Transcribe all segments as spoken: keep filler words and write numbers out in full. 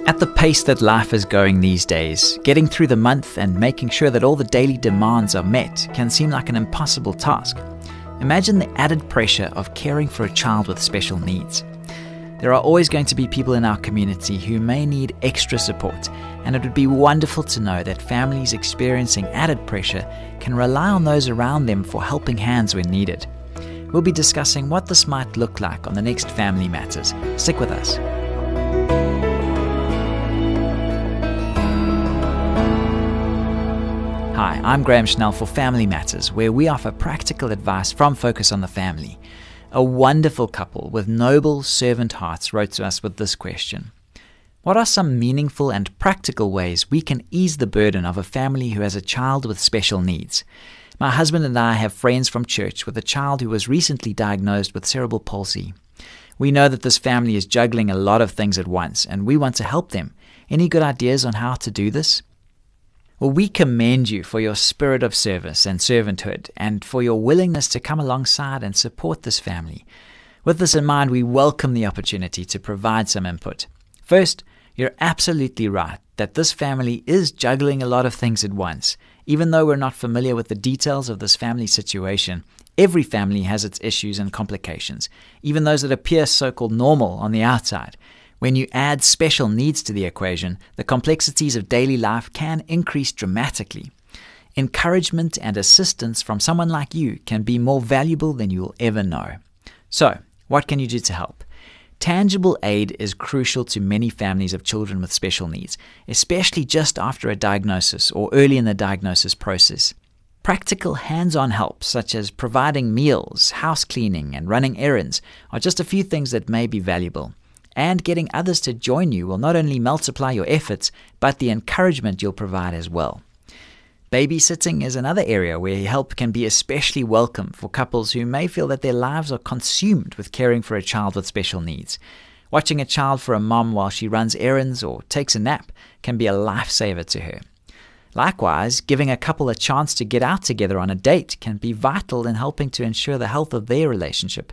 At the pace that life is going these days, getting through the month and making sure that all the daily demands are met can seem like an impossible task. Imagine the added pressure of caring for a child with special needs. There are always going to be people in our community who may need extra support, and it would be wonderful to know that families experiencing added pressure can rely on those around them for helping hands when needed. We'll be discussing what this might look like on the next Family Matters. Stick with us. Hi, I'm Graham Schnell for Family Matters, where we offer practical advice from Focus on the Family. A wonderful couple with noble servant hearts wrote to us with this question. What are some meaningful and practical ways we can ease the burden of a family who has a child with special needs? My husband and I have friends from church with a child who was recently diagnosed with cerebral palsy. We know that this family is juggling a lot of things at once, and we want to help them. Any good ideas on how to do this? Well, we commend you for your spirit of service and servanthood, and for your willingness to come alongside and support this family. With this in mind, we welcome the opportunity to provide some input. First, you're absolutely right that this family is juggling a lot of things at once. Even though we're not familiar with the details of this family situation, every family has its issues and complications, even those that appear so-called normal on the outside. When you add special needs to the equation, the complexities of daily life can increase dramatically. Encouragement and assistance from someone like you can be more valuable than you will ever know. So, what can you do to help? Tangible aid is crucial to many families of children with special needs, especially just after a diagnosis or early in the diagnosis process. Practical hands-on help, such as providing meals, house cleaning, and running errands, are just a few things that may be valuable. And getting others to join you will not only multiply your efforts, but the encouragement you'll provide as well. Babysitting is another area where help can be especially welcome for couples who may feel that their lives are consumed with caring for a child with special needs. Watching a child for a mom while she runs errands or takes a nap can be a lifesaver to her. Likewise, giving a couple a chance to get out together on a date can be vital in helping to ensure the health of their relationship.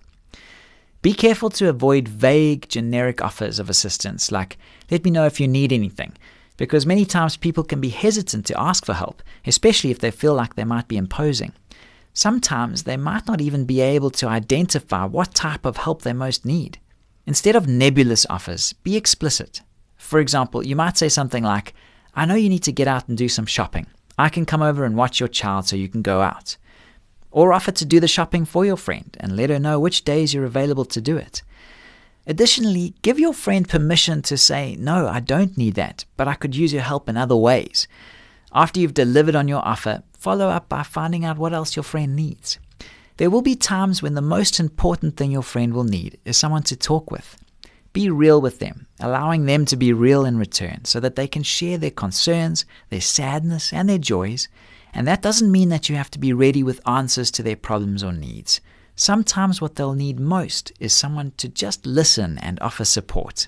Be careful to avoid vague, generic offers of assistance like, let me know if you need anything, because many times people can be hesitant to ask for help, especially if they feel like they might be imposing. Sometimes they might not even be able to identify what type of help they most need. Instead of nebulous offers, be explicit. For example, you might say something like, I know you need to get out and do some shopping. I can come over and watch your child so you can go out. Or offer to do the shopping for your friend and let her know which days you're available to do it. Additionally, give your friend permission to say, no, I don't need that, but I could use your help in other ways. After you've delivered on your offer, follow up by finding out what else your friend needs. There will be times when the most important thing your friend will need is someone to talk with. Be real with them, allowing them to be real in return so that they can share their concerns, their sadness, and their joys. And that doesn't mean that you have to be ready with answers to their problems or needs. Sometimes what they'll need most is someone to just listen and offer support.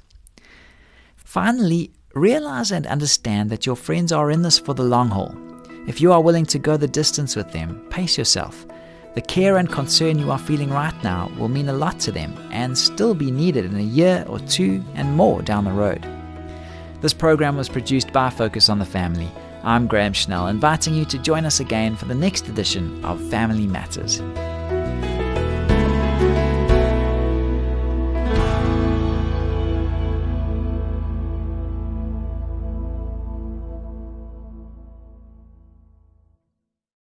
Finally, realize and understand that your friends are in this for the long haul. If you are willing to go the distance with them, pace yourself. The care and concern you are feeling right now will mean a lot to them and still be needed in a year or two and more down the road. This program was produced by Focus on the Family. I'm Graham Schnell, inviting you to join us again for the next edition of Family Matters.